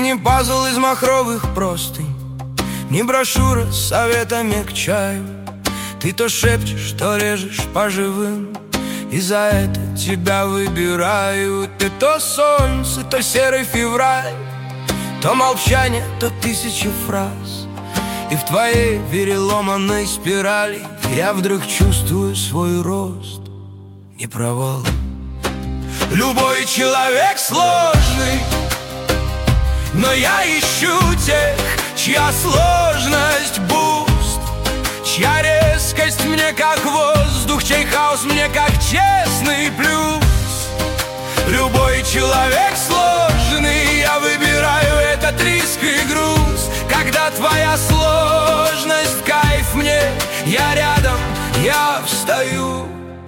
не пазл из махровых простынь, не брошюра с советами к чаю. Ты то шепчешь, то режешь по живым, и за это тебя выбирают. Ты то солнце, то серый февраль, то молчание, то тысячи фраз. И в твоей переломанной спирали я вдруг чувствую свой рост, не провал. Любой человек сложный, но я ищу тех, чья сложность буст, чья резкость мне как воздух, чей хаос мне как честный плюс. Любой человек сложный, я выбираю этот риск и груз. Когда твоя сложность в кайф мне, я рядом, я встаю,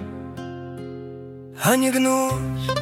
а не гнусь.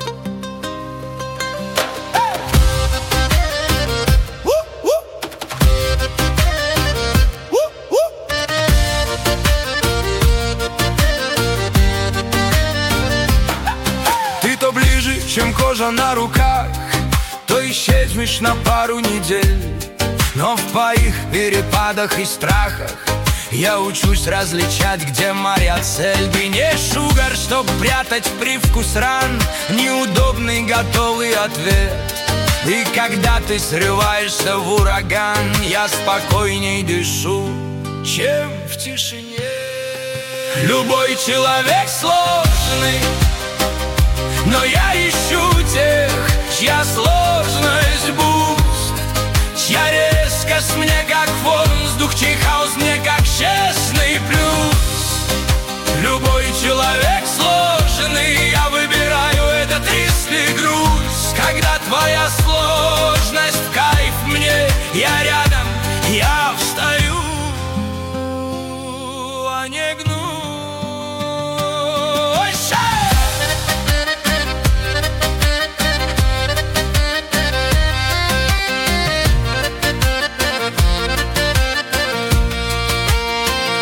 Ты то ближе, чем кожа на руках, то исчезнешь на пару недель. Но в твоих перепадах и страхах я учусь различать, где моя цель. Ты не шугар, чтоб прятать привкус ран, неудобный готовый ответ. И когда ты срываешься в ураган, я спокойней дышу, чем в тишине. Любой человек сложный, но я ищу тех, чья сложность буст, чья резкость мне как воздух, чей хаос мне как честный плюс. Любой человек сложный, я выбираю этот риск и груз. Когда твоя сложность в кайф мне, я рядом, я встаю, а не гнусь.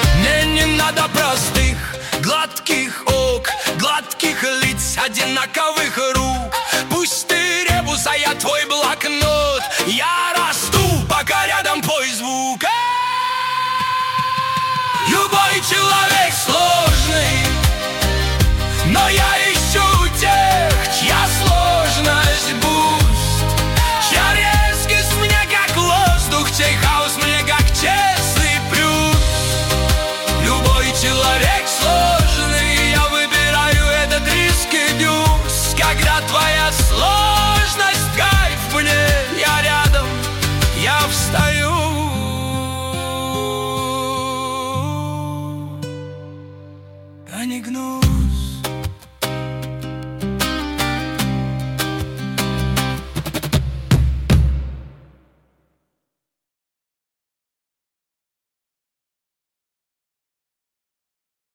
Простых, гладких ок, гладких лиц, одинаковых